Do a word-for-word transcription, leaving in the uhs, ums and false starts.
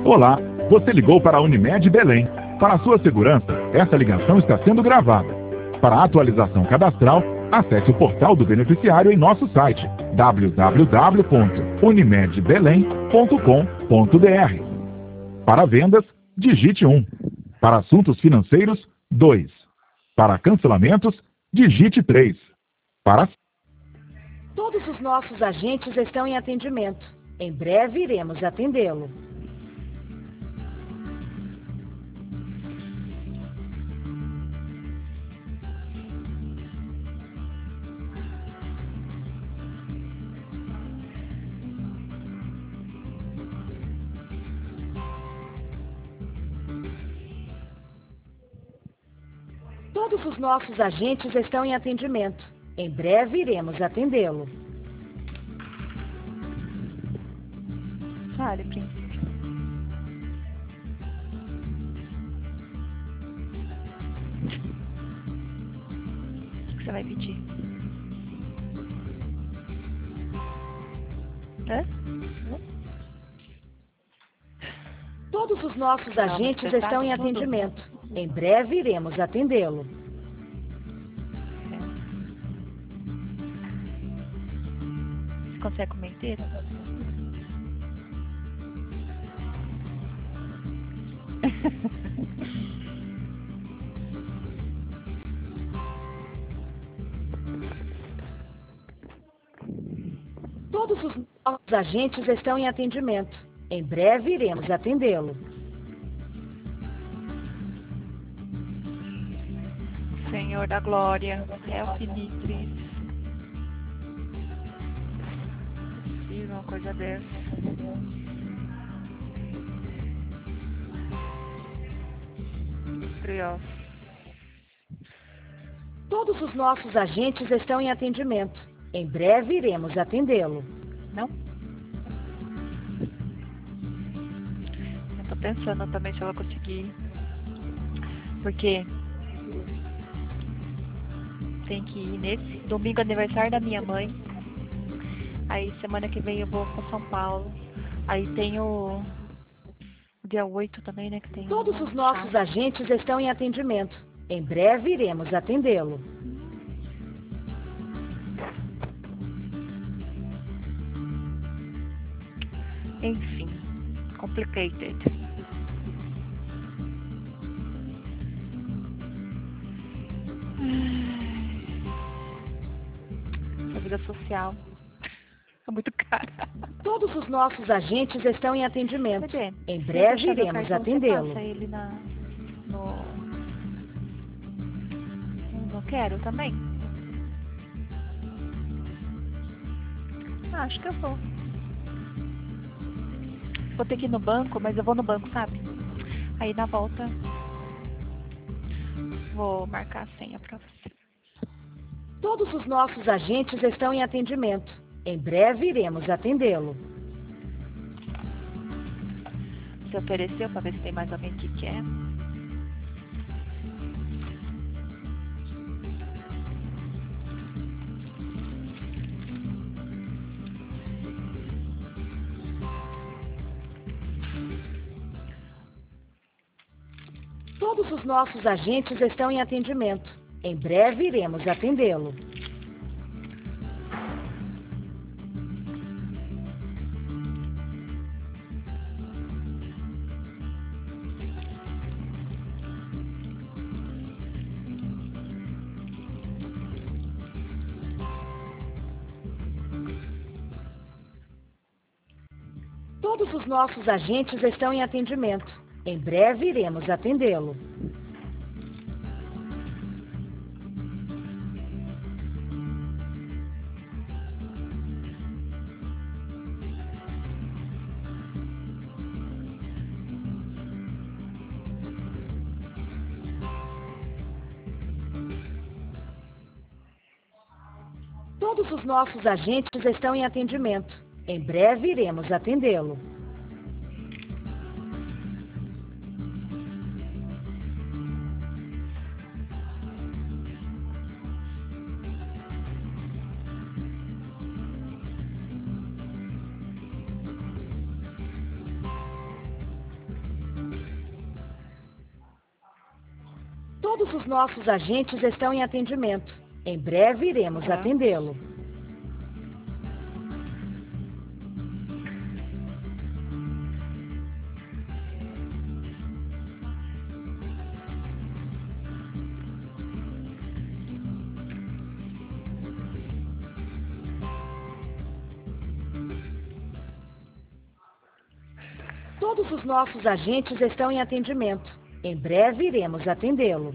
Olá, você ligou para a Unimed Belém. Para a sua segurança, essa ligação está sendo gravada. Para a atualização cadastral, acesse o portal do beneficiário em nosso site w w w ponto unimed belém ponto com ponto b r. Para vendas, digite um. Para assuntos financeiros, dois. Para cancelamentos, digite três. Para... Todos os nossos agentes estão em atendimento. Em breve iremos atendê-lo. Todos os nossos agentes estão em atendimento. Em breve iremos atendê-lo. Fale, príncipe. O que você vai pedir? Hã? Todos os nossos agentes estão em atendimento. Em breve iremos atendê-lo. Você consegue comer inteiro? Todos os nossos agentes estão em atendimento. Em breve iremos atendê-lo. Senhor da Glória, Elf Nitris. Possível uma coisa dessa. Criança. Todos os nossos agentes estão em atendimento. Em breve iremos atendê-lo. Não? Eu tô pensando também se eu vou conseguir. Porque tem que ir nesse domingo, aniversário da minha mãe. Aí semana que vem eu vou pra São Paulo. Aí tem o dia oito também, né? Que tem Todos um os nossos chá. agentes estão em atendimento. Em breve iremos atendê-lo. Enfim, complicated. Essa vida social é muito cara. Todos os nossos agentes estão em atendimento. Cadê? Em Se breve eu deixar meu iremos cartão, você atendê-lo. passa ele na, no... no Quero também? Ah, acho que eu vou. Vou ter que ir no banco, mas eu vou no banco, sabe? Aí na volta vou marcar a senha pra você. Todos os nossos agentes estão em atendimento. Em breve iremos atendê-lo. Você ofereceu pra ver se tem mais alguém que quer? Todos os nossos agentes estão em atendimento. Em breve iremos atendê-lo. Todos os nossos agentes estão em atendimento. Em breve iremos atendê-lo. Todos os nossos agentes estão em atendimento. Em breve iremos atendê-lo. Todos os nossos agentes estão em atendimento. Em breve iremos Tá. atendê-lo. Todos os nossos agentes estão em atendimento. Em breve iremos atendê-lo.